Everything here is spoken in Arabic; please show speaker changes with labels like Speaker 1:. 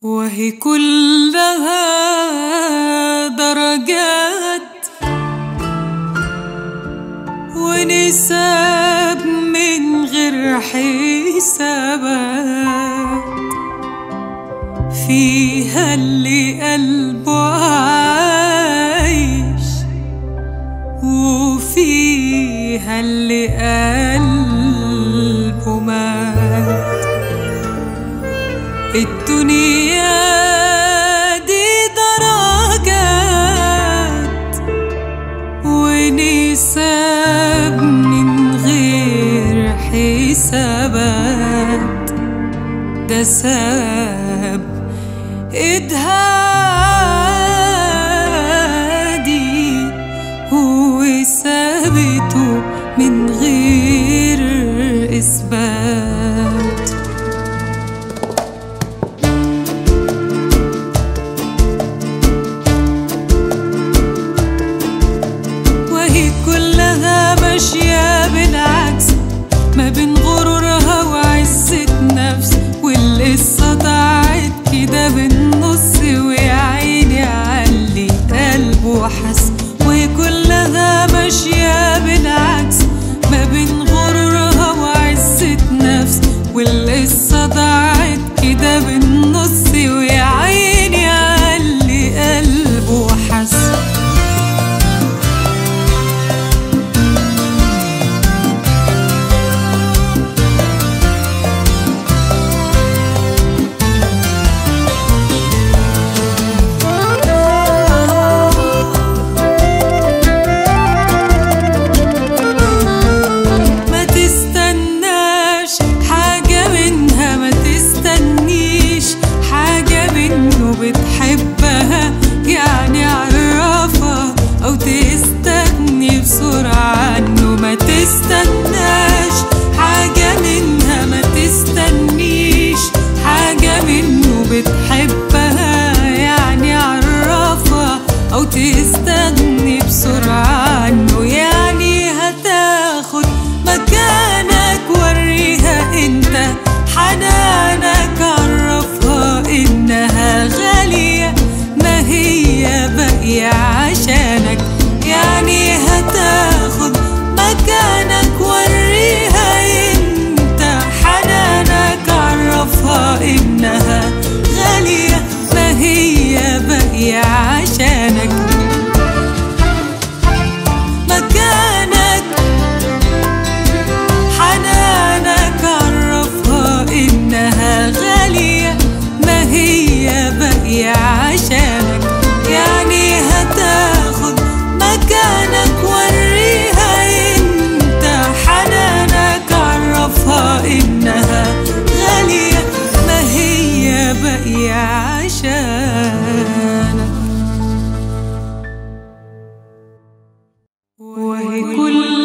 Speaker 1: وهي كلها درجات ونساب من غير حسابات، فيها اللي قلبه عايش وفيها اللي قلبه مات. الدنيا دي درجات ونساب من غير حسابات، ده ساب إدهادي وسابته من غير إثبات. وهي كلها ماشية بالعكس ما بين غرورها وعزة نفس، والقصة ضاعت كده بالنص ويا عيني عاللي قلبه حس. وهي كلها ماشية بالعكس ما بين غرورها وعزة نفس، والقصة ضاعت كده بالنص ويا عيني عاللي قلبه حس. بتحبها يعني عرفها أو تستغني بسرعة عنه. ما تستناش حاجة منها، ما تستنيش حاجة منه. بتحبها يعني عرفها أو تستغني بسرعة عنه، يعني هتاخد مكانك وريها انت حنانك. عرفها انها غالية ما هي باقية عشانك، يعني هتاخد مكانك وريها انت حنانك. عرفها انها غالية ما هي باقية عشانك، مكانك حنانك. عرفها انها غالية ما هي باقية عشانك، يعني هتاخد مكانك وريها انت حنانك. عرفها انها غالية ما هي باقية عشانك. وهي كل